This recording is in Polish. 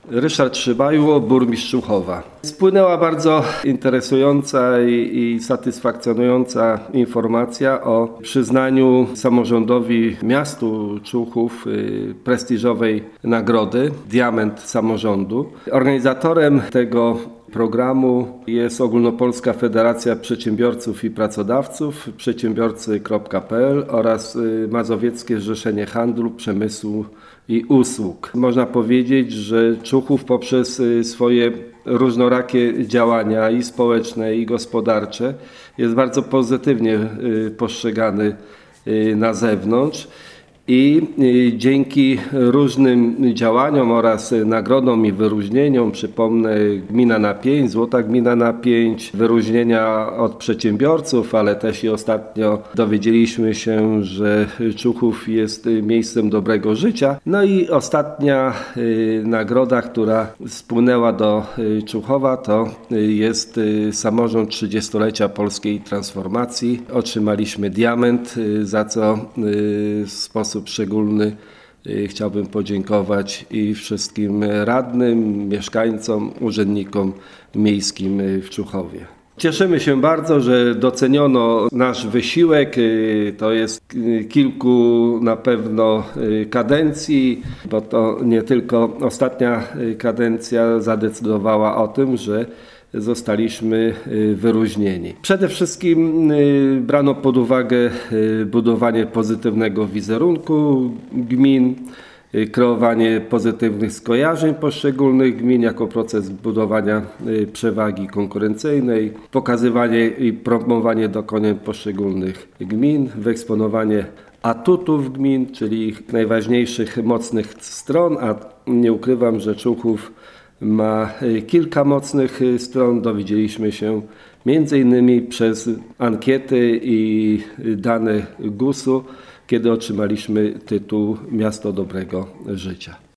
Ryszard Szybajło, burmistrz Człuchowa. Spłynęła bardzo interesująca i satysfakcjonująca informacja o przyznaniu samorządowi miastu Człuchów prestiżowej nagrody Diament Samorządu. Organizatorem tego programu jest Ogólnopolska Federacja Przedsiębiorców i Pracodawców, przedsiębiorcy.pl oraz Mazowieckie Zrzeszenie Handlu, Przemysłu i Usług. Można powiedzieć, że Człuchów poprzez swoje różnorakie działania i społeczne, i gospodarcze jest bardzo pozytywnie postrzegany na zewnątrz. I dzięki różnym działaniom oraz nagrodom i wyróżnieniom, przypomnę, Gmina na 5, Złota Gmina na 5, wyróżnienia od przedsiębiorców, ale też i ostatnio dowiedzieliśmy się, że Człuchów jest miejscem dobrego życia. No i ostatnia nagroda, która spłynęła do Człuchowa, to jest samorząd 30-lecia polskiej transformacji. Otrzymaliśmy diament, za co w sposób szczególny chciałbym podziękować i wszystkim radnym, mieszkańcom, urzędnikom miejskim w Człuchowie. Cieszymy się bardzo, że doceniono nasz wysiłek. To jest kilku na pewno kadencji, bo to nie tylko ostatnia kadencja zadecydowała o tym, że zostaliśmy wyróżnieni. Przede wszystkim brano pod uwagę budowanie pozytywnego wizerunku gmin, kreowanie pozytywnych skojarzeń poszczególnych gmin jako proces budowania przewagi konkurencyjnej, pokazywanie i promowanie dokonań poszczególnych gmin, wyeksponowanie atutów gmin, czyli ich najważniejszych mocnych stron, a nie ukrywam, że Człuchów ma kilka mocnych stron. Dowiedzieliśmy się m.in. przez ankiety i dane GUS-u, kiedy otrzymaliśmy tytuł Miasto Dobrego Życia.